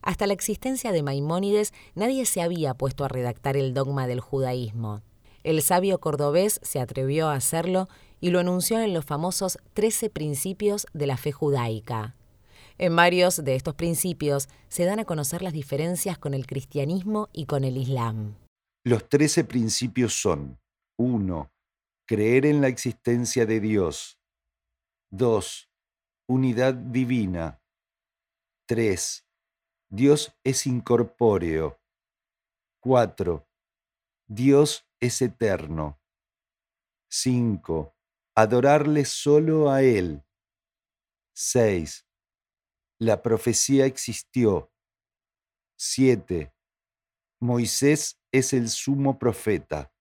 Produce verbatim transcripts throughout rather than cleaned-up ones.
Hasta la existencia de Maimónides, nadie se había puesto a redactar el dogma del judaísmo. El sabio cordobés se atrevió a hacerlo y lo anunció en los famosos Trece Principios de la Fe Judaica. En varios de estos principios se dan a conocer las diferencias con el cristianismo y con el islam. Los trece principios son: uno. Creer en la existencia de Dios. dos. Unidad divina. tres. Dios es incorpóreo. cuatro. Dios es eterno. cinco. Adorarle solo a Él. seis. La profecía existió. siete. Moisés es el sumo profeta.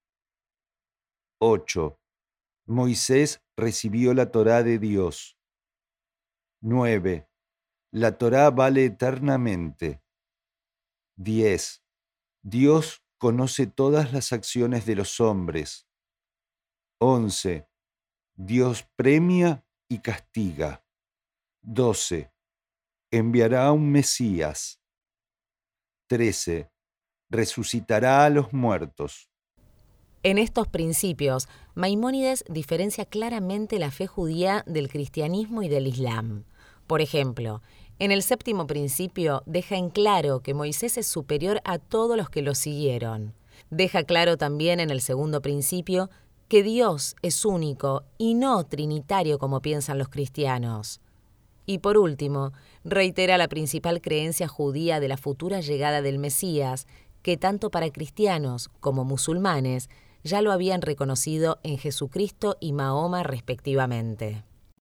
ocho. Moisés recibió la Torá de Dios. nueve. La Torá vale eternamente. diez. Dios conoce todas las acciones de los hombres. once. Dios premia y castiga. doce. Enviará a un Mesías. trece. Resucitará a los muertos. En estos principios, Maimónides diferencia claramente la fe judía del cristianismo y del islam. Por ejemplo, en el séptimo principio deja en claro que Moisés es superior a todos los que lo siguieron. Deja claro también en el segundo principio que Dios es único y no trinitario como piensan los cristianos. Y por último, reitera la principal creencia judía de la futura llegada del Mesías, que tanto para cristianos como musulmanes ya lo habían reconocido en Jesucristo y Mahoma respectivamente.